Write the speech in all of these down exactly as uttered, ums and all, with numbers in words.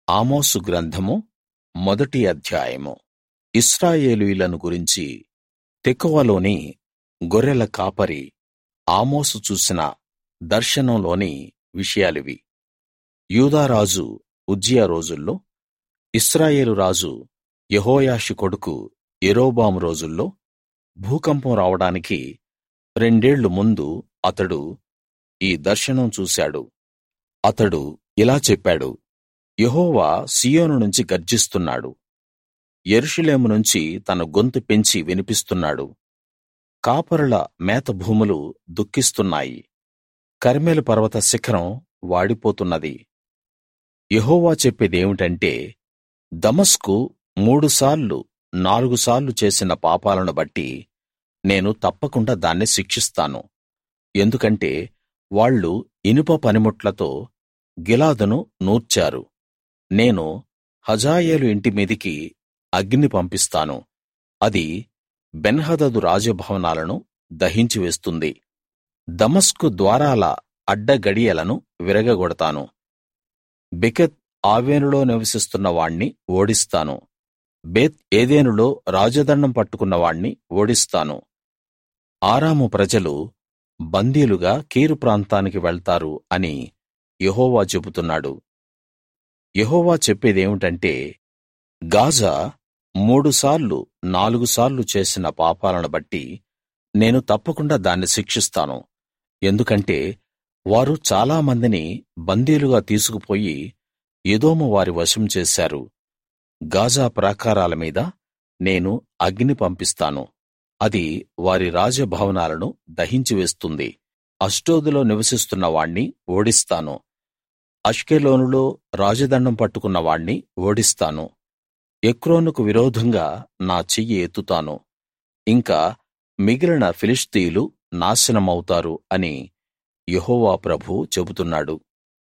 ఆమోసు గ్రంథము మొదటి అధ్యాయము. ఇశ్రాయేలీయులను గురించి తెకోవలోని గొర్రెల కాపరి ఆమోసు చూసిన దర్శనంలోని విషయాలివి. యూదా రాజు ఉజ్జియా రోజుల్లో, ఇశ్రాయేలు రాజు యెహోయాషు కొడుకు యరొబాము రోజుల్లో భూకంపం రావడానికి రెండేళ్లు ముందు అతడు ఈ దర్శనం చూశాడు. అతడు ఇలా చెప్పాడు: యెహోవా సీయోను నుంచి గర్జిస్తున్నాడు, యెరూషలేము నుంచి తన గొంతు పెంచి వినిపిస్తున్నాడు. కాపరుల మేతభూములు దుఃఖిస్తున్నాయి, కర్మెలు పర్వత శిఖరం వాడిపోతున్నది. యెహోవా చెప్పేదేమిటంటే, దమస్కు మూడుసార్లు నాలుగు సార్లు చేసిన పాపాలను బట్టి నేను తప్పకుండా దాన్ని శిక్షిస్తాను. ఎందుకంటే వాళ్ళు ఇనుప పనిముట్లతో గిలాదును నూర్చారు. నేను హజాయేలు ఇంటి మీదికి అగ్ని పంపిస్తాను, అది బెన్హదదు రాజభవనాలను దహించి వేస్తుంది. దమస్కు ద్వారాల అడ్డగడియలను విరగగొడతాను. బెకెత్ ఆవెనులో నివసిస్తున్న వాణ్ణి ఓడిస్తాను. బేత్ ఏదెనులో రాజదండం పట్టుకున్న వాణ్ణి ఓడిస్తాను. ఆరాము ప్రజలు బందీలుగా కీరు ప్రాంతానికి వెళ్తారు అని యెహోవా చెబుతున్నాడు. యెహోవా చెప్పేదేమిటంటే, గాజా మూడుసార్లు నాలుగు సార్లు చేసిన పాపాలను బట్టి నేను తప్పకుండా దాన్ని శిక్షిస్తాను. ఎందుకంటే వారు చాలా మందిని బందీలుగా తీసుకుపోయి ఎదోము వారి వశం చేశారు. గాజా ప్రాకారాల మీద నేను అగ్ని పంపిస్తాను, అది వారి రాజభవనాలను దహించివేస్తుంది. అష్డోదులో నివసిస్తున్న వాణ్ణి ఓడిస్తాను. అష్కెలోనులో రాజదండం పట్టుకున్న వాణ్ణి ఓడిస్తాను. ఎక్రోనుకు విరోధంగా నా చెయ్యి ఎత్తుతాను. ఇంకా మిగిలిన ఫిలిష్తీయులు నాశనమవుతారు అని యెహోవా ప్రభువు చెబుతున్నాడు.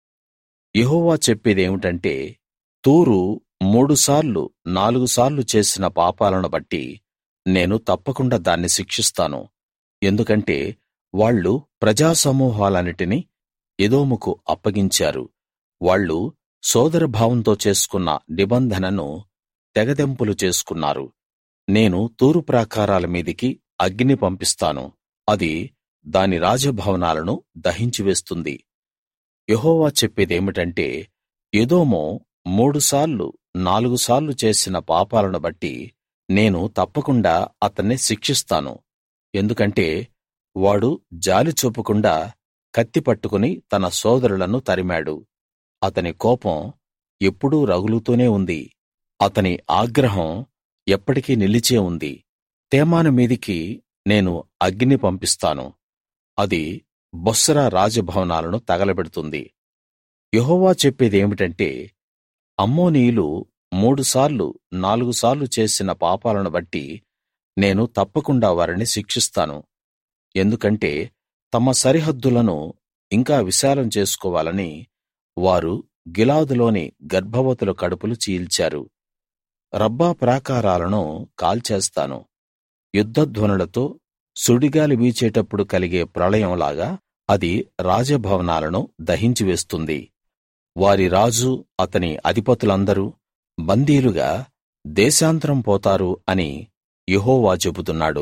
యెహోవా చెప్పేదేమిటంటే, తూరు మూడుసార్లు నాలుగు సార్లు చేసిన పాపాలను బట్టి నేను తప్పకుండా దాన్ని శిక్షిస్తాను. ఎందుకంటే వాళ్ళు ప్రజాసమూహాలన్నిటినీ ఎదోముకు అప్పగించారు. వాళ్ళు సోదరభావంతో చేసుకున్న నిబంధనను తెగదెంపులు చేసుకున్నారు. నేను తూరు ప్రాకారాల మీదికి అగ్ని పంపిస్తాను, అది దాని రాజభవనాలను దహించివేస్తుంది. యెహోవా చెప్పేదేమిటంటే, ఎదోము మూడుసార్లు నాలుగు సార్లు చేసిన పాపాలను బట్టి నేను తప్పకుండా అతన్ని శిక్షిస్తాను. ఎందుకంటే వాడు జాలి చూపకుండా కత్తి పట్టుకుని తన సోదరులను తరిమాడు. అతని కోపం ఎప్పుడూ రగులుతూనే ఉంది, అతని ఆగ్రహం ఎప్పటికీ నిలిచే ఉంది. తేమాను మీదికి నేను అగ్ని పంపిస్తాను, అది బొస్రా రాజభవనాలను తగలబెడుతుంది. యెహోవా చెప్పేదేమిటంటే, అమ్మోనీయులు మూడుసార్లు నాలుగు సార్లు చేసిన పాపాలను బట్టి నేను తప్పకుండా వారిని శిక్షిస్తాను. ఎందుకంటే తమ సరిహద్దులను ఇంకా విశాలం చేసుకోవాలని వారు గిలాదులోని గర్భవతుల కడుపులు చీల్చారు. రబ్బా ప్రాకారాలను కాల్చేస్తాను. యుద్ధధ్వనులతో సుడిగాలి వీచేటప్పుడు కలిగే ప్రళయంలాగా అది రాజభవనాలను దహించివేస్తుంది. వారి రాజు అతని అధిపతులందరూ బందీలుగా దేశాంతరం పోతారు అని యెహోవా చెబుతున్నాడు.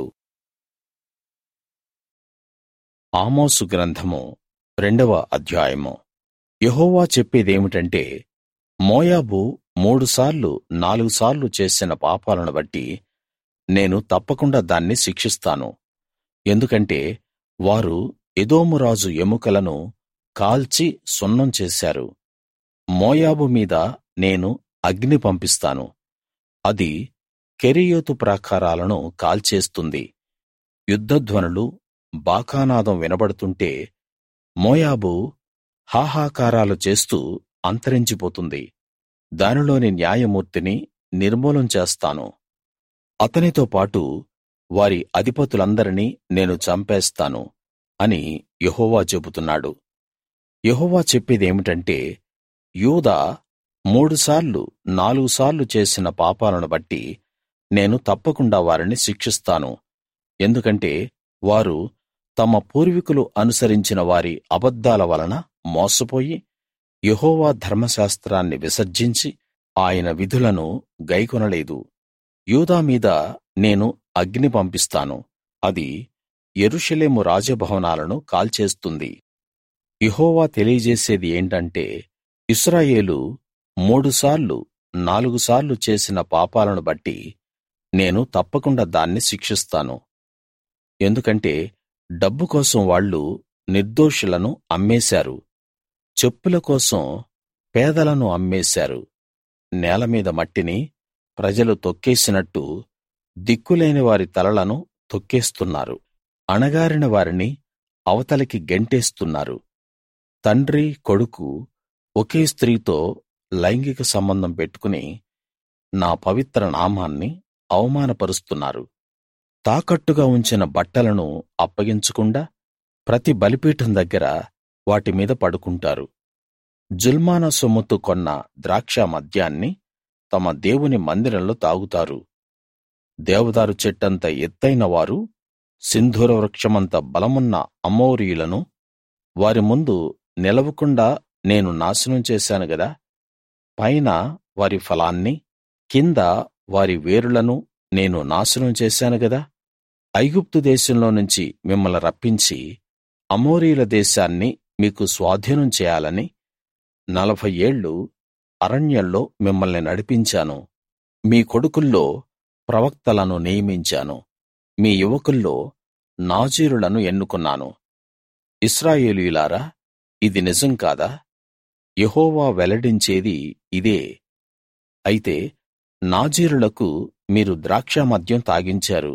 ఆమోసు గ్రంథము రెండవ అధ్యాయము. యెహోవా చెప్పేదేమిటంటే, మోయాబు మూడుసార్లు నాలుగు సార్లు చేసిన పాపాలను బట్టి నేను తప్పకుండా దాన్ని శిక్షిస్తాను. ఎందుకంటే వారు ఎదోము రాజు ఎముకలను కాల్చి సున్నం చేశారు. మోయాబు మీద నేను అగ్ని పంపిస్తాను, అది కెరీయోతు ప్రాకారాలను కాల్చేస్తుంది. యుద్ధధ్వనులు బాకానాదం వినబడుతుంటే మోయాబు హాహాకారాలు చేస్తూ అంతరించిపోతుంది. దానిలోని న్యాయమూర్తిని నిర్మూలం చేస్తాను. అతనితో పాటు వారి అధిపతులందరినీ నేను చంపేస్తాను అని యెహోవా చెబుతున్నాడు. యెహోవా చెప్పేదేమిటంటే, యూదా మూడుసార్లు నాలుగు సార్లు చేసిన పాపాలను బట్టి నేను తప్పకుండా వారిని శిక్షిస్తాను. ఎందుకంటే వారు తమ పూర్వీకులు అనుసరించిన వారి అబద్ధాల వలన మోసపోయి యెహోవా ధర్మశాస్త్రాన్ని విసర్జించి ఆయన విధులను గైకొనలేదు. యూదా మీద నేను అగ్ని పంపిస్తాను, అది యెరూషలేము రాజభవనాలను కాల్చేస్తుంది. యెహోవా తెలియజేసేది ఏంటంటే, ఇశ్రాయేలు మూడుసార్లు నాలుగు సార్లు చేసిన పాపాలను బట్టి నేను తప్పకుండా దాన్ని శిక్షిస్తాను. ఎందుకంటే డబ్బు కోసం వాళ్ళు నిర్దోషులను అమ్మేశారు, చెప్పుల కోసం పేదలను అమ్మేశారు. నేల మీద మట్టిని ప్రజలు తొక్కేసినట్టు దిక్కులేని వారి తలలను తొక్కేస్తున్నారు. అణగారిన వారిని అవతలికి గెంటేస్తున్నారు. తండ్రి కొడుకు ఒకే స్త్రీతో లైంగిక సంబంధం పెట్టుకుని నా పవిత్ర నామాన్ని అవమానపరుస్తున్నారు. తాకట్టుగా ఉంచిన బట్టలను అప్పగించకుండా ప్రతి బలిపీఠం దగ్గర వాటి మీద పడుకుంటారు. జుల్మాన సొమ్ముతో కొన్న ద్రాక్ష మద్యాన్ని తమ దేవుని మందిరంలో తాగుతారు. దేవదారు చెట్టంత ఎత్తైన వారు, సింధూర వృక్షమంత బలమున్న అమోరీయులను వారి ముందు నిలవకుండా నేను నాశనం చేశాను గదా. పైన వారి ఫలాన్ని, కింద వారి వేరులను నేను నాశనం చేశాను గదా. ఐగుప్తు దేశంలో నుంచి మిమ్మల్ని రప్పించి అమోరీయుల దేశాన్ని మీకు స్వాధీనం చేయాలని నలభై ఏళ్ళు అరణ్యంలో మిమ్మల్ని నడిపించాను. మీ కొడుకుల్లో ప్రవక్తలను నియమించాను, మీ యువకుల్లో నాజీరులను ఎన్నుకున్నాను. ఇశ్రాయేలీయులారా, ఇది నిజం కాదా? యెహోవా వెల్లడించేది ఇదే. అయితే నాజీరులకు మీరు ద్రాక్షామద్యం తాగించారు,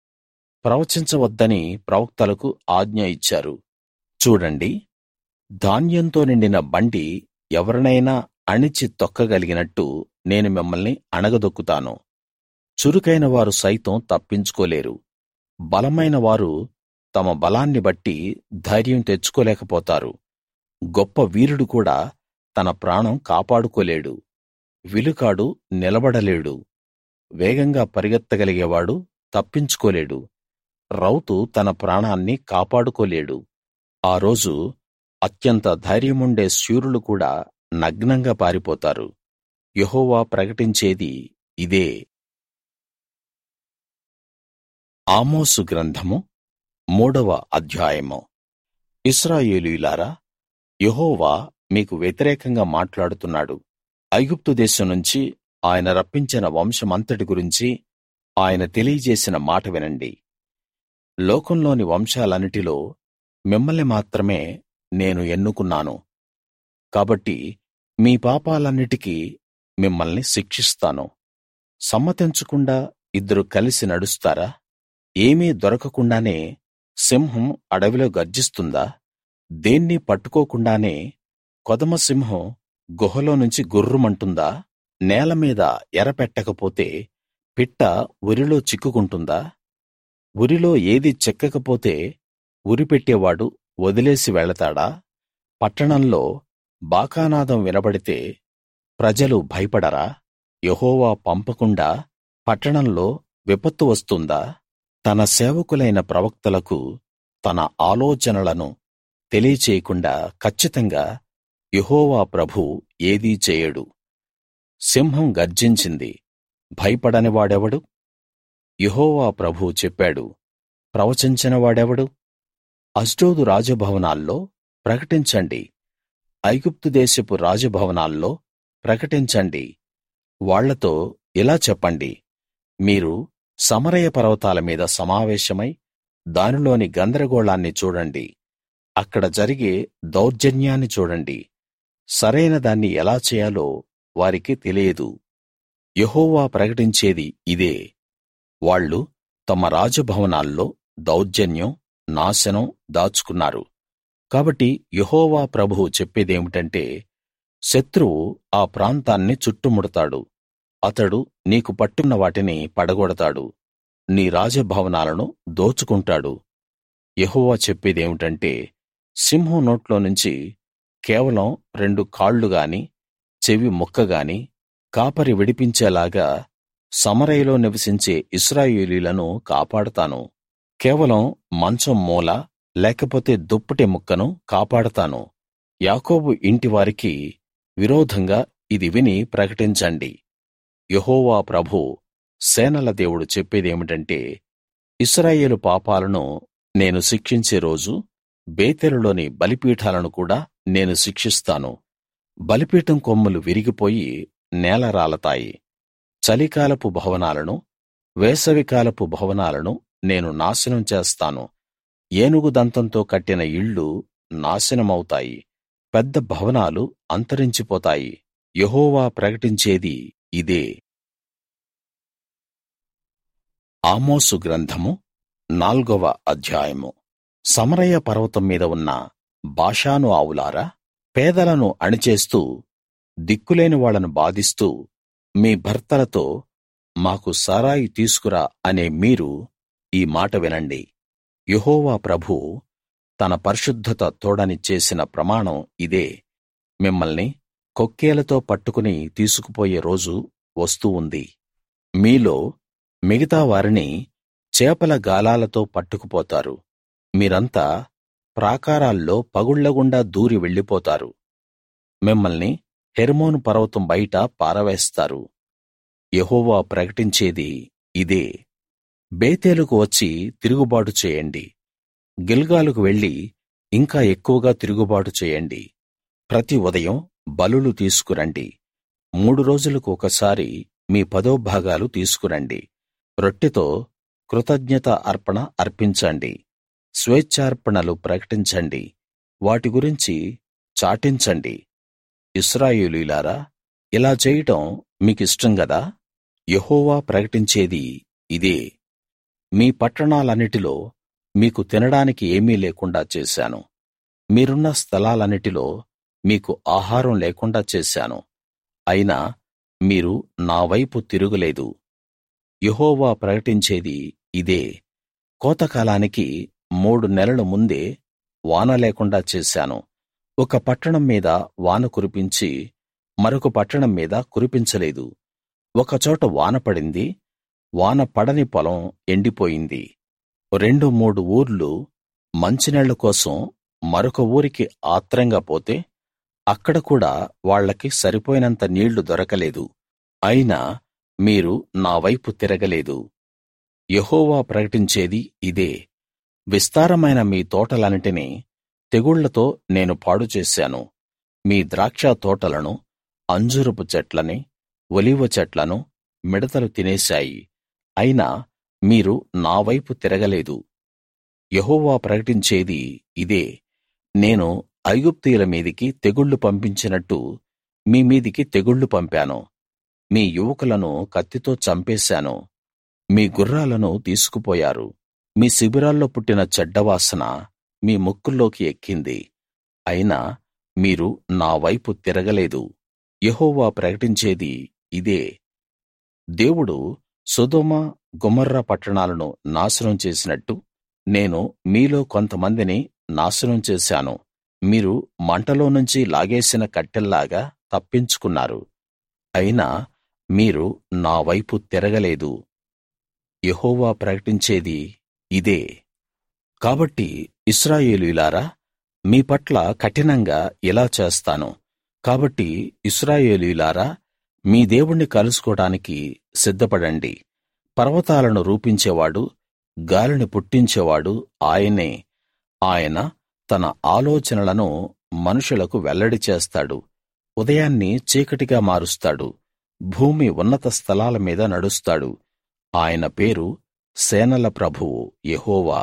ప్రవచించవద్దని ప్రవక్తలకు ఆజ్ఞ ఇచ్చారు. చూడండి, ధాన్యంతో నిండిన బండి ఎవరినైనా అణిచి తొక్కగలిగినట్టు నేను మిమ్మల్ని అణగదొక్కుతాను. చురుకైన వారు సైతం తప్పించుకోలేరు. బలమైన వారు తమ బలాన్ని బట్టి ధైర్యం తెచ్చుకోలేకపోతారు. గొప్ప వీరుడు కూడా తన ప్రాణం కాపాడుకోలేడు. విలుకాడు నిలబడలేడు. వేగంగా పరిగెత్తగలిగేవాడు తప్పించుకోలేడు. రౌతు తన ప్రాణాన్ని కాపాడుకోలేడు. ఆ రోజు అత్యంత ధైర్యముండే శూరులు కూడా నగ్నంగా పారిపోతారు. యెహోవా ప్రకటించేది ఇదే. ఆమోసు గ్రంథము మూడవ అధ్యాయము. ఇశ్రాయేలీయులారా, యెహోవా మీకు వ్యతిరేకంగా మాట్లాడుతున్నాడు. ఐగుప్తు దేశం నుంచి ఆయన రప్పించిన వంశమంతటి గురించి ఆయన తెలియజేసిన మాట వినండి. లోకంలోని వంశాలన్నిటిలో మిమ్మల్ని మాత్రమే నేను ఎన్నుకున్నాను. కాబట్టి మీ పాపాలన్నిటికీ మిమ్మల్ని శిక్షిస్తాను. సమ్మతించకుండా ఇద్దరు కలిసి నడుస్తారా? ఏమీ దొరకకుండానే సింహం అడవిలో గర్జిస్తుందా? దేన్నీ పట్టుకోకుండానే కొదమ సింహం గుహలో నుంచి గుర్రుమంటుందా? నేల మీద ఎర పెట్టకపోతే పిట్ట ఉరిలో చిక్కుకుంటుందా? ఉరిలో ఏదీ చిక్కకపోతే ఉరిపెట్టేవాడు వదిలేసి వెళతాడా? పట్టణంలో బాకానాదం వినబడితే ప్రజలు భయపడరా? యెహోవా పంపకుండా పట్టణంలో విపత్తు వస్తుందా? తన సేవకులైన ప్రవక్తలకు తన ఆలోచనలను తెలియచేయకుండా కచ్చితంగా యెహోవా ప్రభువు ఏదీ చేయడు. సింహం గర్జించింది, భయపడని వాడెవడు? యెహోవా ప్రభువు చెప్పాడు, ప్రవచించని వాడెవడు? అష్డోదు రాజభవనాల్లో ప్రకటించండి, ఐగుప్తు దేశపు రాజభవనాల్లో ప్రకటించండి. వాళ్ళతో ఇలా చెప్పండి, మీరు సమరయ పర్వతాల మీద సమావేశమై దానిలోని గందరగోళాన్ని చూడండి. అక్కడ జరిగే దౌర్జన్యాన్ని చూడండి. సరైన దాన్ని ఎలా చేయాలో వారికి తెలియదు. యెహోవా ప్రకటించేది ఇదే. వాళ్ళు తమ రాజభవనాల్లో దౌర్జన్యం, నాశనం దాచుకున్నారు. కాబట్టి యెహోవా ప్రభువు చెప్పేదేమిటంటే, శత్రువు ఆ ప్రాంతాన్ని చుట్టుముడతాడు. అతడు నీకు పట్టున్న వాటిని పడగొడతాడు, నీ రాజభవనాలను దోచుకుంటాడు. యెహోవా చెప్పేదేమిటంటే, సింహం నోట్లో నుంచి కేవలం రెండు కాళ్ళు గాని, చెవి ముక్క గాని కాపరి విడిపించేలాగా సమరయలో నివసించే ఇశ్రాయేలీయులను కాపాడతాను. కేవలం మంచం మూల లేకపోతే దుప్పటి ముక్కను కాపాడతాను. యాకోబు ఇంటివారికి విరోధంగా ఇది విని ప్రకటించండి. యెహోవా ప్రభువు సేనల దేవుడు చెప్పేదేమిటంటే, ఇశ్రాయేలు పాపాలను నేను శిక్షించే రోజు బేతేలులోని బలిపీఠాలను కూడా నేను శిక్షిస్తాను. బలిపీఠం కొమ్ములు విరిగిపోయి నేల రాలతాయి. చలికాలపు భవనాలను, వేసవికాలపు భవనాలను నేను నాశనం చేస్తాను. ఏనుగు దంతంతో కట్టిన ఇళ్ళు నాశనమవుతాయి. పెద్ద భవనాలు అంతరించిపోతాయి. యెహోవా ప్రకటించేది ఇదే. ఆమోసు గ్రంథము నాల్గవ అధ్యాయము. సమరయ పర్వతం మీద ఉన్న బాషాను ఆవులారా, పేదలను అణిచేస్తూ దిక్కులేని వాళ్ళను బాధిస్తూ మీ భర్తలతో మాకు సారాయి తీసుకురా అనే మీరు ఈ మాట వినండి. యెహోవా ప్రభువు తన పరిశుద్ధత తోడని చేసిన ప్రమాణం ఇదే. మిమ్మల్ని కొక్కేలతో పట్టుకుని తీసుకుపోయే రోజు వస్తూ ఉంది. మీలో మిగతా వారిని చేపల గాలాలతో పట్టుకుపోతారు. మీరంతా ప్రాకారాల్లో పగుళ్లగుండా దూరి వెళ్ళిపోతారు. మిమ్మల్ని హెర్మోను పర్వతం బయట పారవేస్తారు. యెహోవా ప్రకటించేది ఇదే. బేతేలుకు వచ్చి తిరుగుబాటు చేయండి. గిల్గాలుకు వెళ్లి ఇంకా ఎక్కువగా తిరుగుబాటు చేయండి. ప్రతి ఉదయం బలులు తీసుకురండి. మూడు రోజులకు ఒకసారి మీ పదో భాగాలు తీసుకురండి. రొట్టెతో కృతజ్ఞత అర్పణ అర్పించండి. స్వేచ్ఛార్పణలు ప్రకటించండి. వాటి గురించి చాటించండి. ఇశ్రాయేలీయులారా, ఇలా చేయడం మీకిష్టం గదా? యెహోవా ప్రకటించేది ఇదే. మీ పట్టణాలన్నిటిలో మీకు తినడానికి ఏమీ లేకుండా చేశాను. మీరున్న స్థలాలన్నిటిలో మీకు ఆహారం లేకుండా చేశాను. అయినా మీరు నా వైపు తిరుగలేదు. యెహోవా ప్రకటించేది ఇదే. కోతకాలానికి మూడు నెలల ముందే వాన లేకుండా చేశాను. ఒక పట్టణం మీద వాన కురిపించి మరొక పట్టణం మీద కురిపించలేదు. ఒకచోట వాన పడింది, వాన పడని పొలం ఎండిపోయింది. రెండు మూడు ఊర్లు మంచినీళ్ల కోసం మరొక ఊరికి ఆత్రంగా పోతే అక్కడ కూడా వాళ్లకి సరిపోయినంత నీళ్లు దొరకలేదు. అయినా మీరు నా వైపు తిరగలేదు. యెహోవా ప్రకటించేది ఇదే. విస్తారమైన మీ తోటలన్నిటినీ తెగుళ్లతో నేను పాడు చేశాను. మీ ద్రాక్ష తోటలను, అంజూరపు చెట్లని, ఒలీవ చెట్లను మిడతలు తినేశాయి. అయినా మీరు నా వైపు తిరగలేదు. యెహోవా ప్రకటించేది ఇదే. నేను ఐగుప్తీయుల మీదికి తెగుళ్లు పంపించినట్టు మీ మీదికి తెగుళ్లు పంపాను. మీ యువకులను కత్తితో చంపేశాను. మీ గుర్రాలను తీసుకుపోయారు. మీ శిబిరాల్లో పుట్టిన చెడ్డవాసన మీ ముక్కుల్లోకి ఎక్కింది. అయినా మీరు నా వైపు తిరగలేదు. యెహోవా ప్రకటించేది ఇదే. దేవుడు సొదొమ, గొమొర్రా పట్టణాలను నాశనం చేసినట్టు నేను మీలో కొంతమందిని నాశనం చేశాను. మీరు మంటలో నుంచి లాగేసిన కట్టెల్లాగా తప్పించుకున్నారు. అయినా మీరు నా వైపు తిరగలేదు. యెహోవా ప్రకటించేది ఇదే. కాబట్టి ఇశ్రాయేలీయులారా, మీ పట్ల కఠినంగా ఇలా చేస్తాను. కాబట్టి ఇశ్రాయేలీయులారా, మీ దేవుణ్ణి కలుసుకోడానికి సిద్ధపడండి. పర్వతాలను రూపించేవాడు, గాలిని పుట్టించేవాడు ఆయనే. ఆయన తన ఆలోచనలను మనుషులకు వెల్లడి చేస్తాడు. ఉదయాన్ని చీకటిగా మారుస్తాడు. భూమి ఉన్నత స్థలాల మీద నడుస్తాడు. ఆయన పేరు సేనల ప్రభువు యెహోవా.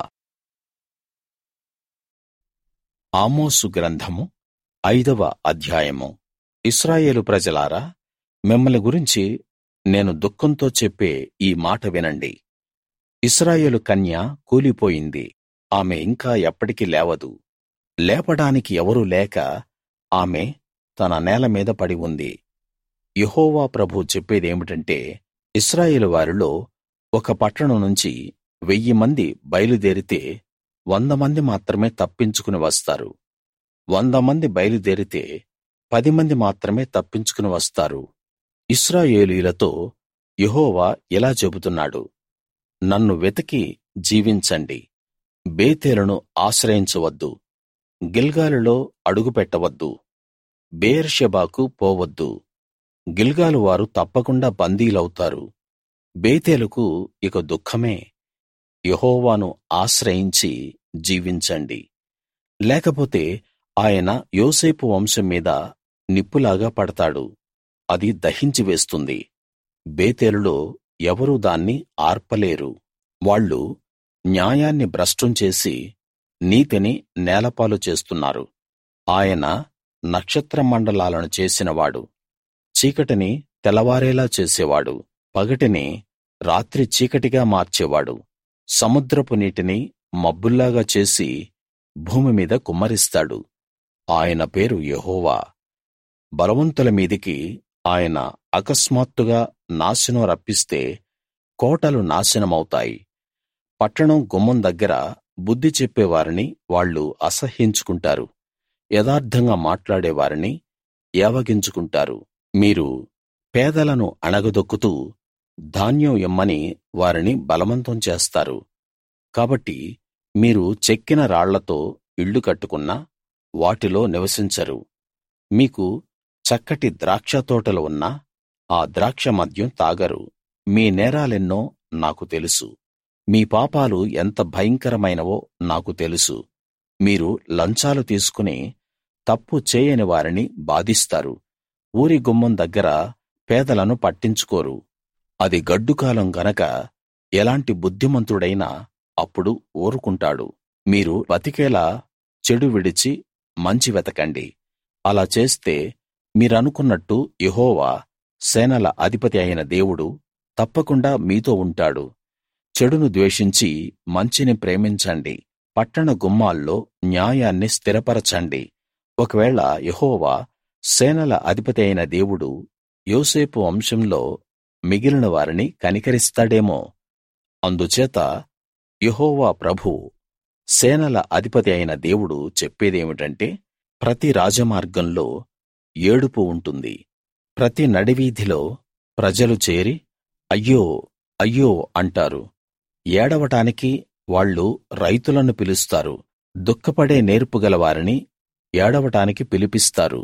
ఆమోసు గ్రంథము ఐదవ అధ్యాయము. ఇశ్రాయేలు ప్రజలారా, మిమ్మల్ని గురించి నేను దుఃఖంతో చెప్పే ఈ మాట వినండి. ఇశ్రాయేలు కన్య కూలిపోయింది. ఆమె ఇంకా ఎప్పటికీ లేవదు. లేపడానికి ఎవరూ లేక ఆమె తన నేల మీద పడి ఉంది. యెహోవా ప్రభువు చెప్పేదేమిటంటే, ఇశ్రాయేలు వారిలో ఒక పట్టణం నుంచి వెయ్యి మంది బయలుదేరితే వంద మంది మాత్రమే తప్పించుకుని వస్తారు. వంద మంది బయలుదేరితే పది మంది మాత్రమే తప్పించుకుని వస్తారు. ఇశ్రాయేలీయులతో యెహోవా ఇలా చెబుతున్నాడు: నన్ను వెతికి జీవించండి. బేతేలును ఆశ్రయించవద్దు. గిల్గాలులో అడుగుపెట్టవద్దు. బెయేర్షెబాకు పోవద్దు. గిల్గాలు వారు తప్పకుండా బందీలవుతారు. బేతేలుకు ఇక దుఃఖమే. యెహోవాను ఆశ్రయించి జీవించండి, లేకపోతే ఆయన యోసేపు వంశం మీద నిప్పులాగా పడతాడు, అది దహించి వేస్తుంది. బేతేలులో ఎవరూ దాన్ని ఆర్పలేరు. వాళ్ళు న్యాయాన్ని భ్రష్టం చేసి నీతిని నేలపాలు చేస్తున్నారు. ఆయన నక్షత్ర మండలాలను చేసినవాడు, చీకటిని తెల్లవారేలా చేసేవాడు, పగటిని రాత్రి చీకటిగా మార్చేవాడు, సముద్రపు నీటిని మబ్బుల్లాగా చేసి భూమి మీద కుమ్మరిస్తాడు. ఆయన పేరు యెహోవా. బలవంతుల మీదికి ఆయన అకస్మాత్తుగా నాశనం రప్పిస్తే కోటలు నాశనమవుతాయి. పట్టణం గుమ్మం దగ్గర బుద్ధి చెప్పేవారిని వాళ్ళు అసహ్యించుకుంటారు, యథార్థంగా మాట్లాడేవారిని ఏవగించుకుంటారు. మీరు పేదలను అణగదొక్కుతూ ధాన్యం ఇమ్మని వారిని బలవంతం చేస్తారు. కాబట్టి మీరు చెక్కిన రాళ్లతో ఇళ్ళు కట్టుకున్నా వాటిలో నివసించరు. మీకు చక్కటి ద్రాక్షతోటలు ఉన్నా ఆ ద్రాక్ష మద్యం తాగరు. మీ నేరాలెన్నో నాకు తెలుసు, మీ పాపాలు ఎంత భయంకరమైనవో నాకు తెలుసు. మీరు లంచాలు తీసుకుని తప్పు చేయని వారిని బాధిస్తారు. ఊరి గుమ్మం దగ్గర పేదలను పట్టించుకోరు. అది గడ్డుకాలం గనక ఎలాంటి బుద్ధిమంతుడైనా అప్పుడు ఊరుకుంటాడు. మీరు బతికేలా చెడు విడిచి మంచి వెతకండి. అలా చేస్తే మీరనుకున్నట్టు యెహోవా సేనల అధిపతి అయిన దేవుడు తప్పకుండా మీతో ఉంటాడు. చెడును ద్వేషించి మంచిని ప్రేమించండి. పట్టణ గుమ్మాల్లో న్యాయాన్ని స్థిరపరచండి. ఒకవేళ యెహోవా సేనల అధిపతి అయిన దేవుడు యోసేపు వంశంలో మిగిలిన వారిని కనికరిస్తాడేమో. అందుచేత యెహోవా ప్రభువు, సేనల అధిపతి అయిన దేవుడు చెప్పేదేమిటంటే, ప్రతి రాజమార్గంలో ఏడుపు ఉంటుంది. ప్రతి నడివీధిలో ప్రజలు చేరి అయ్యో అయ్యో అంటారు. ఏడవటానికి వాళ్ళు రైతులను పిలుస్తారు. దుఃఖపడే నేర్పుగల వారిని ఏడవటానికి పిలిపిస్తారు.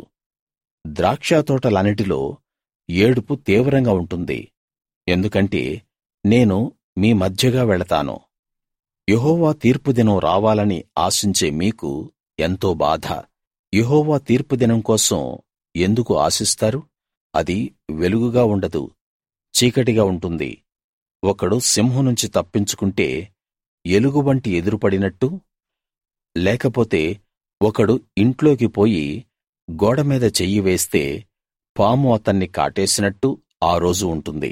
ద్రాక్షతోటలన్నిటిలో ఏడుపు తీవ్రంగా ఉంటుంది. ఎందుకంటే నేను మీ మధ్యగా వెళతాను. యెహోవా తీర్పు దినం రావాలని ఆశించే మీకు ఎంతో బాధ. యెహోవా తీర్పు దినం కోసం ఎందుకు ఆశిస్తారు? అది వెలుగుగా ఉండదు, చీకటిగా ఉంటుంది. ఒకడు సింహం నుంచి తప్పించుకుంటే ఎలుగుబంటి ఎదురుపడినట్టు, లేకపోతే ఒకడు ఇంట్లోకి పోయి గోడ మీద చెయ్యి వేస్తే పాము అతన్ని కాటేసినట్టు ఆ రోజు ఉంటుంది.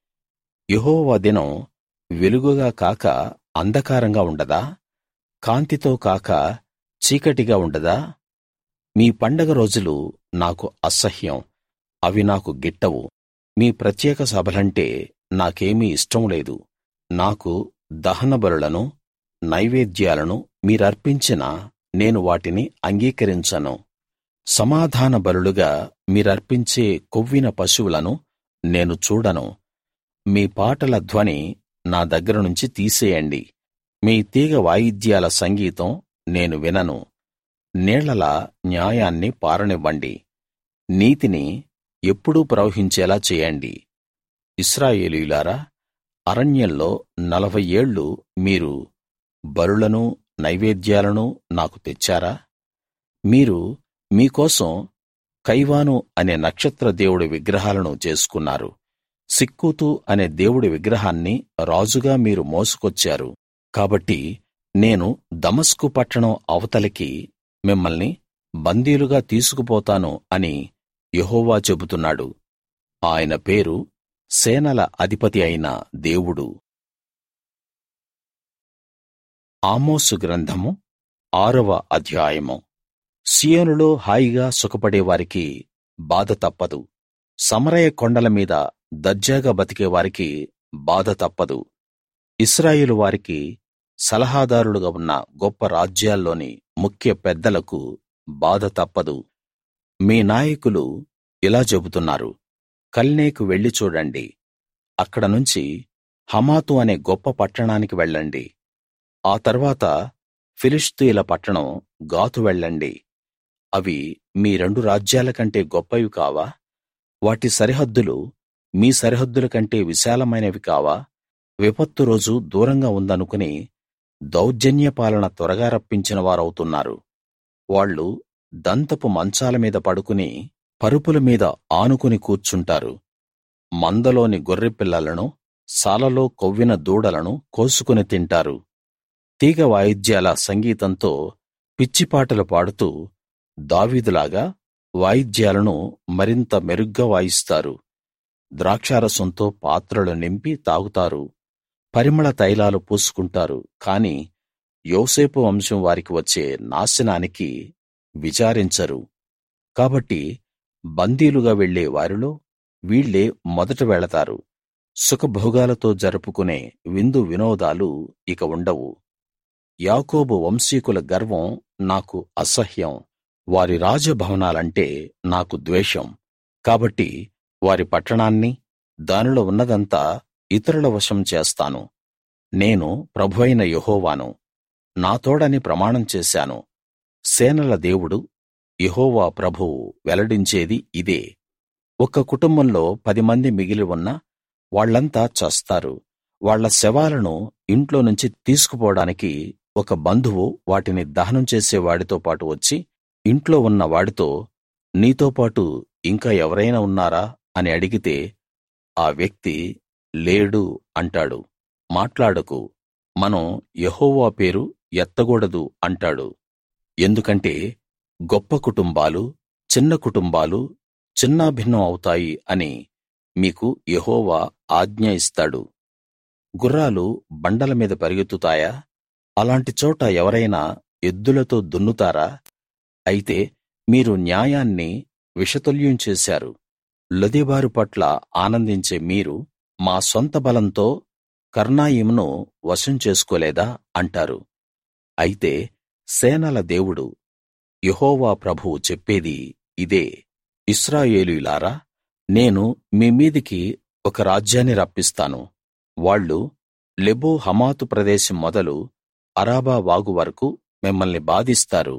యెహోవా దినం వెలుగుగా కాక అంధకారంగా ఉండదా? కాంతితో కాక చీకటిగా ఉండదా? మీ పండగ రోజులు నాకు అసహ్యం, అవి నాకు గిట్టవు. మీ ప్రత్యేక సభలంటే నాకేమీ ఇష్టం లేదు. నాకు దహన బలులను, నైవేద్యాలను మీరర్పించినా నేను వాటిని అంగీకరించను. సమాధాన బలులుగా మీరర్పించే కొవ్విన పశువులను నేను చూడను. మీ పాటల ధ్వని నా దగ్గర నుంచి తీసేయండి. మీ తీగ వాయిద్యాల సంగీతం నేను వినను. నీళ్లలా న్యాయాన్ని పారనివ్వండి, నీతిని ఎప్పుడూ ప్రవహించేలా చేయండి. ఇశ్రాయేలీయులారా, అరణ్యంలో నలభై ఏళ్ళు మీరు బలులనూ నైవేద్యాలనూ నాకు తెచ్చారా? మీరు మీకోసం కైవాను అనే నక్షత్ర దేవుడి విగ్రహాలను చేసుకున్నారు. సిక్కూతు అనే దేవుడి విగ్రహాన్ని రాజుగా మీరు మోసుకొచ్చారు. కాబట్టి నేను దమస్కు పట్టణం అవతలికి మిమ్మల్ని బందీలుగా తీసుకుపోతాను అని యెహోవా చెబుతున్నాడు. ఆయన పేరు సేనల అధిపతి అయిన దేవుడు. ఆమోసు గ్రంథము ఆరవ అధ్యాయము. సీయోనులో హాయిగా సుఖపడే వారికి బాధ తప్పదు. సమరయ కొండల మీద దర్జాగా బతికే వారికి బాధ తప్పదు. ఇశ్రాయేలు వారికి సలహాదారులుగా ఉన్న గొప్ప రాజ్యాల్లోని ముఖ్య పెద్దలకు బాధ తప్పదు. మీ నాయకులు ఇలా చెబుతున్నారు, కల్నేకు వెళ్లి చూడండి. అక్కడ నుంచి హమాతు అనే గొప్ప పట్టణానికి వెళ్ళండి. ఆ తర్వాత ఫిలిష్తీయుల పట్టణం గాతు వెళ్ళండి. అవి మీ రెండు రాజ్యాల కంటే గొప్పవి కావా? వాటి సరిహద్దులు మీ సరిహద్దుల కంటే విశాలమైనవి కావా? విపత్తు రోజు దూరంగా ఉందనుకుని దౌర్జన్య పాలన త్వరగా రప్పించిన వారవుతున్నారు. వాళ్ళు దంతపు మంచాల మీద పడుకుని పరుపుల మీద ఆనుకుని కూర్చుంటారు. మందలోని గొర్రెపిల్లలను, సాలలో కొవ్విన దూడలను కోసుకుని తింటారు. తీగ వాయిద్యాల సంగీతంతో పిచ్చిపాటలు పాడుతూ దావీదులాగా వాయిద్యాలను మరింత మెరుగ్గా వాయిస్తారు. ద్రాక్షారసంతో పాత్రలు నింపి తాగుతారు. పరిమళ తైలాలు పూసుకుంటారు. కాని యోసేపు వంశం వారికి వచ్చే నాశనానికి విచారించరు. కాబట్టి బందీలుగా వెళ్ళే వారిలో వీళ్ళే మొదట వెళతారు. సుఖభోగాలతో జరుపుకునే విందు వినోదాలు ఇక ఉండవు. యాకోబు వంశీకుల గర్వం నాకు అసహ్యం. వారి రాజభవనాలంటే నాకు ద్వేషం. కాబట్టి వారి పట్టణాన్ని, దానిలో ఉన్నదంతా ఇతరుల వశం చేస్తాను. నేను ప్రభువైన యెహోవాను. నా తోడని ప్రమాణం చేశాను. సేనల దేవుడు యెహోవా ప్రభువు వెల్లడించేది ఇదే. ఒక్క కుటుంబంలో పదిమంది మిగిలి ఉన్నా వాళ్ళంతా చస్తారు. వాళ్ళ శవాలను ఇంట్లో నుంచి తీసుకుపోవడానికి ఒక బంధువు వాటిని దహనం చేసే వాడితో పాటు వచ్చి ఇంట్లో ఉన్న వాడితో, నీతో పాటు ఇంకా ఎవరైనా ఉన్నారా అని అడిగితే ఆ వ్యక్తి లేడు అంటాడు. మాట్లాడకు, మనం యెహోవా పేరు ఎత్తకూడదు అంటాడు. ఎందుకంటే గొప్ప కుటుంబాలు చిన్న కుటుంబాలు చిన్నాభిన్నం అవుతాయి అని మీకు యెహోవా ఆజ్ఞ ఇస్తాడు. గుర్రాలు బండల మీద పరిగెత్తుతాయా? అలాంటి చోట ఎవరైనా ఎద్దులతో దున్నుతారా? అయితే మీరు న్యాయాన్ని విషతుల్యం చేశారు. లొదెబారు పట్ల ఆనందించే మీరు మా సొంత బలంతో కర్నాయిమును వశం చేసుకోలేదా అంటారు. అయితే సేనల దేవుడు యెహోవా ప్రభువు చెప్పేది ఇదే: ఇశ్రాయేలీయులారా, నేను మీ మీదికి ఒక రాజ్యాన్ని రప్పిస్తాను. వాళ్ళు లెబో హమాతు ప్రదేశం మొదలు అరాబా వాగు వరకు మిమ్మల్ని బాధిస్తారు.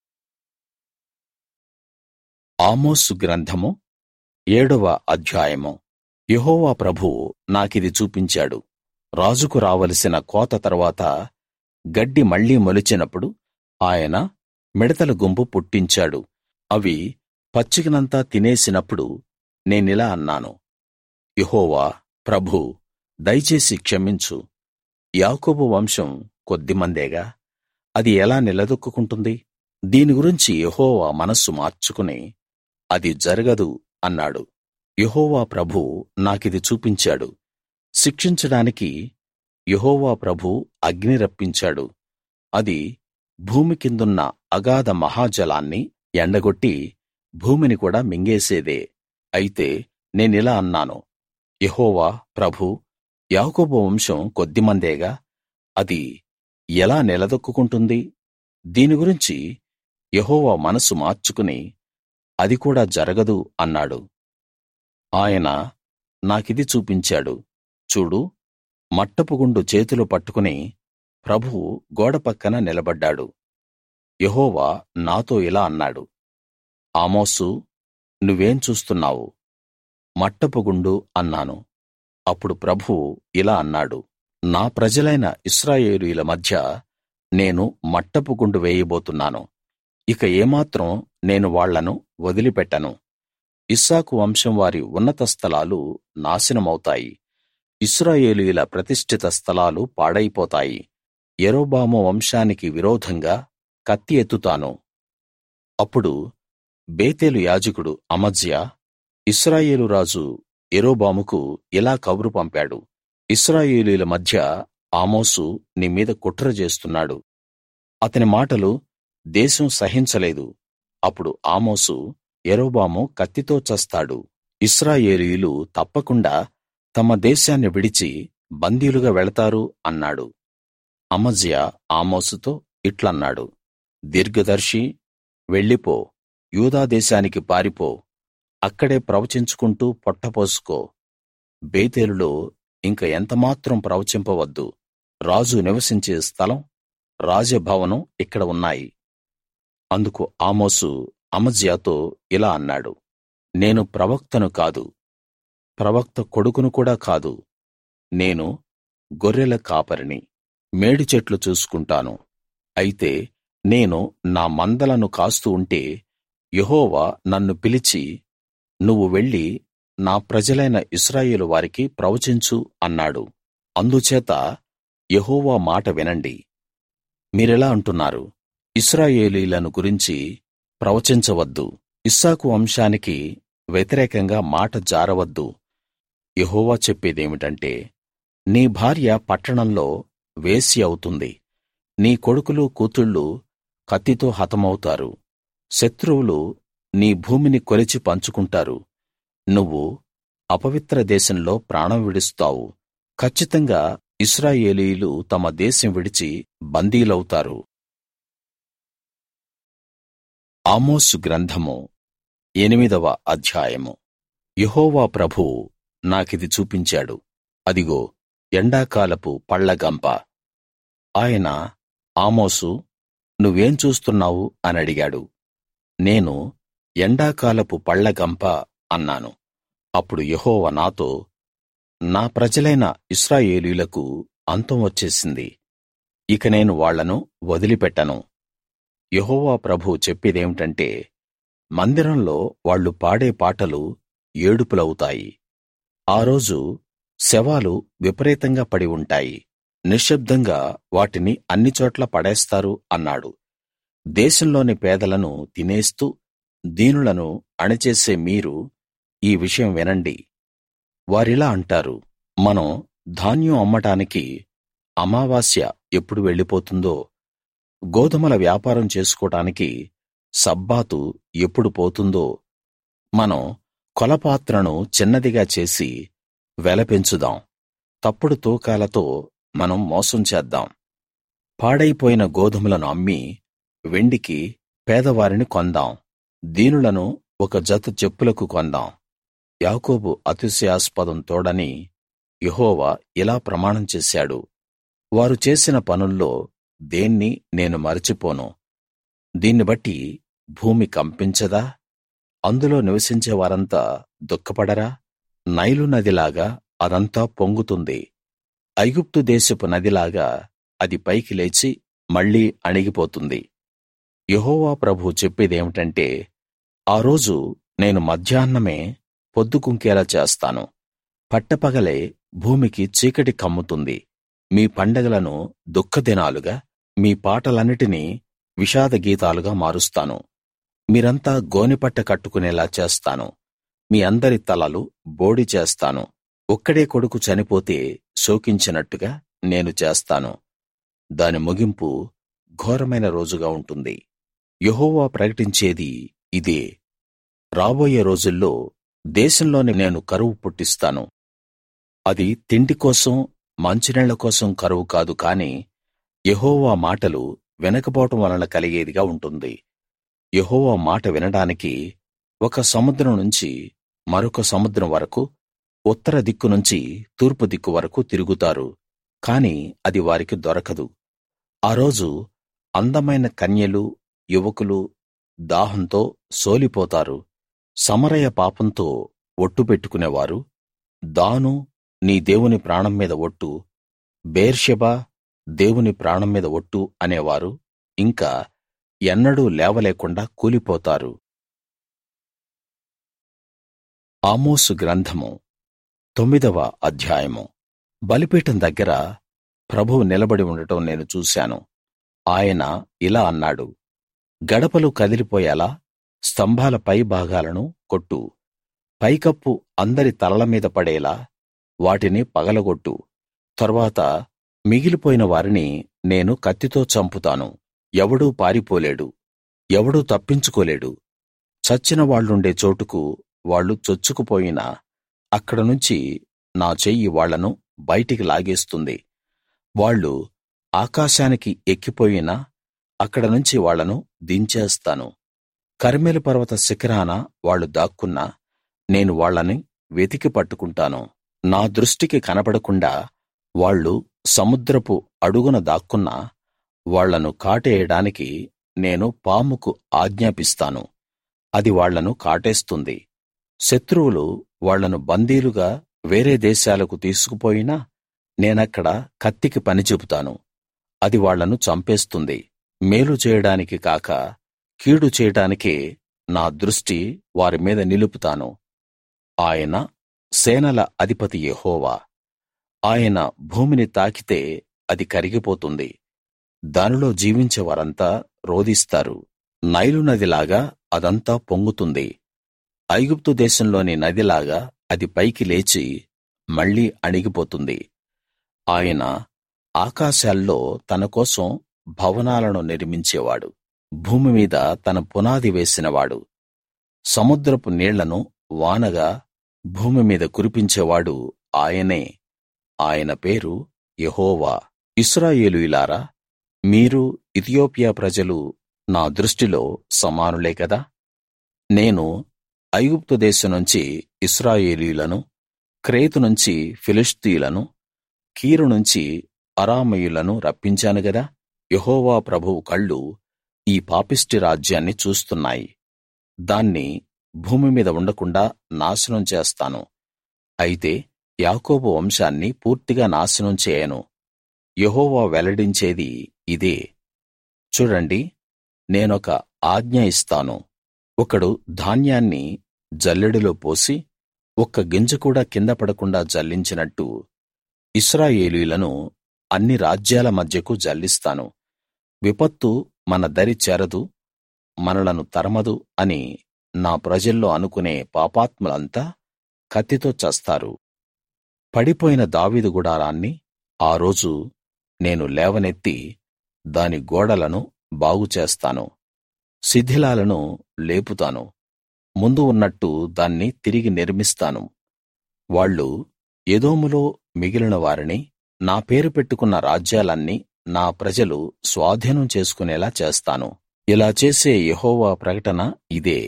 ఆమోసు గ్రంథము ఏడవ అధ్యాయము. యెహోవా ప్రభువు నాకిది చూపించాడు. రాజుకు రావలసిన కోత తరువాత గడ్డి మళ్ళీ మొలిచినప్పుడు ఆయన మిడతల గుంపు పుట్టించాడు. అవి పచ్చికనంతా తినేసినప్పుడు నేనిలా అన్నాను: యెహోవా ప్రభూ, దయచేసి క్షమించు. యాకోబు వంశం కొద్దిమందేగా, అది ఎలా నిలదొక్కుకుంటుంది? దీని గురించి యెహోవా మనస్సు మార్చుకుని అది జరగదు అన్నాడు. యెహోవా ప్రభువు నాకిది చూపించాడు. శిక్షించడానికి యెహోవా ప్రభువు అగ్ని రప్పించాడు. అది భూమి కిందున్న అగాధ మహాజలాన్ని ఎండగొట్టి భూమిని కూడా మింగేసేదే. అయితే నేనిలా అన్నాను: యెహోవా ప్రభూ, యాకోబు వంశం కొద్దిమందేగా, అది ఎలా నిలదొక్కుకుంటుంది? దీని గురించి యెహోవా మనస్సు మార్చుకుని అది కూడా జరగదు అన్నాడు. ఆయన నాకిది చూపించాడు. చూడు, మట్టపుగుండు చేతిలో పట్టుకుని ప్రభువు గోడ పక్కన నిలబడ్డాడు. యెహోవా నాతో ఇలా అన్నాడు: ఆమోసూ, నువ్వేం చూస్తున్నావు? మట్టపుగుండు అన్నాను. అప్పుడు ప్రభువు ఇలా అన్నాడు: నా ప్రజలైన ఇశ్రాయేలీయుల మధ్య నేను మట్టపుగుండు వేయబోతున్నాను. ఇక ఏమాత్రం నేను వాళ్ళను వదిలిపెట్టను. ఇస్సాకు వంశం వారి ఉన్నత స్థలాలు నాశనమవుతాయి. ఇశ్రాయేలీయుల ప్రతిష్ఠిత స్థలాలు పాడైపోతాయి. యరొబాము వంశానికి విరోధంగా కత్తి ఎత్తుతాను. అప్పుడు బేతేలు యాజకుడు అమజ్యా ఇశ్రాయేలు రాజు యరొబాముకు ఇలా కబురు పంపాడు: ఇశ్రాయేలీయుల మధ్య ఆమోసు నీ మీద కుట్ర చేస్తున్నాడు. అతని మాటలు దేశం సహించలేదు. అప్పుడు ఆమోసు, యరొబాము కత్తితో చస్తాడు. ఇశ్రాయేలీయులు తప్పకుండా తమ దేశాన్ని విడిచి బందీలుగా వెళతారు అన్నాడు. అమజ్యా ఆమోసుతో ఇట్లన్నాడు: దీర్ఘదర్శీ, వెళ్ళిపో, యూదా దేశానికి పారిపో. అక్కడే ప్రవచించుకుంటూ పొట్టపోసుకో. బేతేలులో ఇంక ఎంతమాత్రం ప్రవచింపవద్దు. రాజు నివసించే స్థలం, రాజభవనం ఇక్కడ ఉన్నాయి. అందుకు ఆమోసు అమజ్యాతో ఇలా అన్నాడు: నేను ప్రవక్తను కాదు, ప్రవక్త కొడుకును కూడా కాదు. నేను గొర్రెల కాపరిని, మేడి చెట్లు చూసుకుంటాను. అయితే నేను నా మందలను కాస్తూ ఉంటే యెహోవా నన్ను పిలిచి, నువ్వు వెళ్లి నా ప్రజలైన ఇశ్రాయేలు వారికి ప్రవచించు అన్నాడు. అందుచేత యెహోవా మాట వినండి. మీరిలా అంటున్నారు, ఇశ్రాయేలీయులను గురించి ప్రవచించవద్దు, ఇస్సాకు వంశానికి వ్యతిరేకంగా మాట జారవద్దు. యెహోవా చెప్పేదేమిటంటే, నీ భార్య పట్టణంలో వేశ్య అవుతుంది, నీ కొడుకులు కూతుళ్ళు కత్తితో హతమవుతారు, శత్రువులు నీ భూమిని కొలిచి పంచుకుంటారు. నువ్వు అపవిత్ర దేశంలో ప్రాణం విడుస్తావు. కచ్చితంగా ఇశ్రాయేలీయులు తమ దేశం విడిచి బందీలవుతారు. ఆమోసు గ్రంథము ఎనిమిదవ అధ్యాయము. యెహోవా ప్రభువు నాకిది చూపించాడు. అదిగో, ఎండాకాలపు పళ్ళగంప. ఆయన, ఆమోసు, నువ్వేం చూస్తున్నావు అనడిగాడు. నేను, ఎండాకాలపు పళ్ళగంప అన్నాను. అప్పుడు యెహోవా నాతో, నా ప్రజలైన ఇశ్రాయేలీయులకు అంతం వచ్చేసింది, ఇక నేను వాళ్ళను వదిలిపెట్టను. యెహోవా ప్రభువు చెప్పేదేమిటంటే, మందిరంలో వాళ్ళు పాడే పాటలు ఏడుపులవుతాయి. ఆ రోజు శవాలు విపరీతంగా పడి ఉంటాయి, నిశ్శబ్దంగా వాటిని అన్ని చోట్ల పడేస్తారు అన్నాడు. దేశంలోని పేదలను తినేస్తూ దీనులను అణిచేసే మీరు ఈ విషయం వినండి. వారిలా అంటారు, మనం ధాన్యం అమ్మటానికి అమావాస్య ఎప్పుడు వెళ్ళిపోతుందో, గోధుమల వ్యాపారం చేసుకోటానికి సబ్బాతు ఎప్పుడు పోతుందో, మనం కొలపాత్రను చిన్నదిగా చేసి వెల పెంచుదాం, తప్పుడు తూకాలతో మనం మోసం చేద్దాం. పాడైపోయిన గోధుమలను అమ్మి వెండికి పేదవారిని కొందాం, దీనులను ఒక జత చెప్పులకు కొందాం. యాకోబు అతిశయాస్పదం తోడని యెహోవా ఇలా ప్రమాణం చేశాడు, వారు చేసిన పనుల్లో దేన్నీ నేను మరచిపోను. దీన్ని బట్టి భూమి కంపించదా? అందులో నివసించే వారంతా దుఃఖపడరా? నైలు నదిలాగా అదంతా పొంగుతుంది, ఐగుప్తు దేశపు నదిలాగా అది పైకి లేచి మళ్ళీ అణిగిపోతుంది. యెహోవా ప్రభువు చెప్పేదేమిటంటే, ఆ రోజు నేను మధ్యాహ్నమే పొద్దుకుంకేలా చేస్తాను, పట్టపగలే భూమికి చీకటి కమ్ముతుంది. మీ పండగలను దుఃఖదినాలుగా, మీ పాటలన్నిటినీ విషాద గీతాలుగా మారుస్తాను. మీరంతా గోనెపట్ట కట్టుకునేలా చేస్తాను, మీ అందరి తలలు బోడి చేస్తాను. ఒక్కడే కొడుకు చనిపోతే శోకించినట్టుగా నేను చేస్తాను. దాని ముగింపు ఘోరమైన రోజుగా ఉంటుంది. యెహోవా ప్రకటించేది ఇదే, రాబోయే రోజుల్లో దేశంలోని నేను కరువు పుట్టిస్తాను. అది తిండి కోసం, మంచినీళ్ల కోసం కరువు కాదు, కాని యెహోవా మాటలు వినకపోవటం వలన కలిగేదిగా ఉంటుంది. యెహోవా మాట వినడానికి ఒక సముద్రం నుంచి మరొక సముద్రం వరకు, ఉత్తర దిక్కు నుంచి తూర్పు దిక్కు వరకు తిరుగుతారు, కాని అది వారికి దొరకదు. ఆ రోజు అందమైన కన్యలు, యువకులు దాహంతో సోలిపోతారు. సమరయ పాపంతో ఒట్టు పెట్టుకునేవారు, దాను నీ దేవుని ప్రాణం మీద ఒట్టు, బెయేర్షెబా దేవుని ప్రాణం మీద ఒట్టు అనేవారు ఇంకా ఎన్నడూ లేవలేకుండా కూలిపోతారు. ఆమోసు గ్రంథము తొమ్మిదవ అధ్యాయము. బలిపీఠం దగ్గర ప్రభువు నిలబడి ఉండటం నేను చూశాను. ఆయన ఇలా అన్నాడు, గడపలు కదిలిపోయేలా స్తంభాల పై భాగాలను కొట్టు, పైకప్పు అందరి తలల మీద పడేలా వాటిని పగలగొట్టు. తరువాత మిగిలిపోయిన వారిని నేను కత్తితో చంపుతాను. ఎవడూ పారిపోలేడు, ఎవడూ తప్పించుకోలేడు. చచ్చిన వాళ్ళుండే చోటుకు వాళ్ళు చొచ్చుకుపోయినా అక్కడ నుంచి నా చెయ్యి వాళ్ళను బయటికి లాగేస్తుంది. వాళ్ళు ఆకాశానికి ఎక్కిపోయినా అక్కడ నుంచి వాళ్ళను దించేస్తాను. కర్మెలు పర్వత శిఖరాన వాళ్ళు దాక్కున్నా నేను వాళ్ళని వెతికి పట్టుకుంటాను. నా దృష్టికి కనపడకుండా వాళ్ళు సముద్రపు అడుగున దాక్కున్నా వాళ్ళను కాటేయడానికి నేను పాముకు ఆజ్ఞాపిస్తాను, అది వాళ్ళను కాటేస్తుంది. శత్రువులు వాళ్ళను బందీలుగా వేరే దేశాలకు తీసుకుపోయినా నేనక్కడ కత్తికి పని చెబుతాను. అది వాళ్ళను చంపేస్తుంది. మేలు చేయడానికి కాక కీడు చేయడానికే నా దృష్టి వారి మీద నిలుపుతాను. ఆయన సేనల అధిపతి యెహోవా. ఆయన భూమిని తాకితే అది కరిగిపోతుంది. దానిలో జీవించే వారంతా రోదిస్తారు. నైలు నదిలాగా అదంతా పొంగుతుంది. ఐగుప్తు దేశంలోని నదిలాగా అది పైకి లేచి మళ్ళీ అణిగిపోతుంది. ఆయన ఆకాశాల్లో తన కోసం భవనాలను నిర్మించేవాడు. భూమి మీద తన పునాది వేసినవాడు. సముద్రపు నీళ్లను వానగా భూమి మీద కురిపించేవాడు ఆయనే. ఆయన పేరు యెహోవా. ఇశ్రాయేలీయులారా, మీరు ఇతియోపియా ప్రజలు నా దృష్టిలో సమానులే కదా. నేను ఐగుప్తు దేశం నుంచి ఇశ్రాయేలీయులను, క్రేతు నుంచి ఫిలిష్తీయులను, కీరు నుంచి అరామీయులను రప్పించాను గదా. యెహోవా ప్రభువు కళ్ళు ఈ పాపిష్టి రాజ్యాన్ని చూస్తున్నాయి. దాన్ని భూమి మీద ఉండకుండా నాశనం చేస్తాను. అయితే యాకోబు వంశాన్ని పూర్తిగా నాశనం చేయను. యెహోవా వెల్లడించేది ఇదే. చూడండి, నేనొక ఆజ్ఞ ఇస్తాను. ఒకడు ధాన్యాన్ని జల్లెడలో పోసి ఒక్క గింజ కూడా కింద పడకుండా జల్లించినట్టు ఇశ్రాయేలీయులను అన్ని రాజ్యాల మధ్యకు జల్లిస్తాను. విపత్తు మన దరి చేరదు, మనలను తరమదు అని నా ప్రజల్లో అనుకునే పాపాత్ములంతా కత్తితో చస్తారు. పడిపోయిన దావీదు గుడారాన్ని ఆ రోజు నేను లేవనెత్తి దాని గోడలను బాగుచేస్తాను. శిథిలాలను లేపుతాను. ముందు ఉన్నట్టు దాన్ని తిరిగి నిర్మిస్తాను. వాళ్ళు ఎదోములో మిగిలిన వారిని, నా పేరు పెట్టుకున్న రాజ్యాలన్నీ నా ప్రజలు స్వాధీనం చేసుకునేలా చేస్తాను. ఇలా చేసే యెహోవా ప్రకటన ఇదే.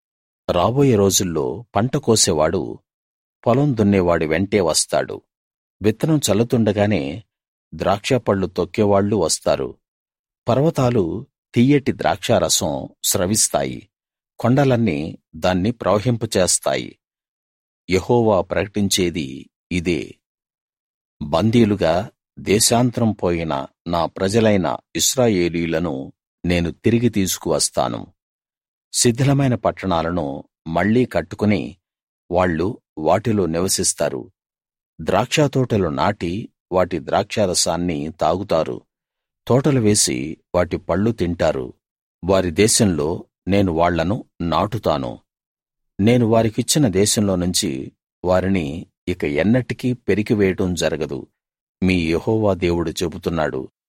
రాబోయే రోజుల్లో పంట కోసేవాడు పొలం దున్నేవాడి వెంటే వస్తాడు. విత్తనం చల్లుతుండగానే ద్రాక్షపళ్ళు తొక్కేవాళ్ళు వస్తారు. పర్వతాలు తియ్యటి ద్రాక్షారసం స్రవిస్తాయి. కొండలన్నీ దాన్ని ప్రవహింపచేస్తాయి. యెహోవా ప్రకటించేది ఇదే. బందీలుగా దేశాంతరం పోయిన నా ప్రజలైన ఇశ్రాయేలీయులను నేను తిరిగి తీసుకువస్తాను. శిథిలమైన పట్టణాలను మళ్ళీ కట్టుకుని వాళ్ళు వాటిలో నివసిస్తారు. ద్రాక్షతోటలు నాటి వాటి ద్రాక్షారసాన్ని తాగుతారు. తోటలు వేసి వాటి పళ్ళు తింటారు. వారి దేశంలో నేను వాళ్ళను నాటుతాను. నేను వారికిచ్చిన దేశంలో నుంచి వారిని ఇక ఎన్నటికీ పెరికివేయడం జరగదు. మీ యెహోవా దేవుడు చెబుతున్నాడు.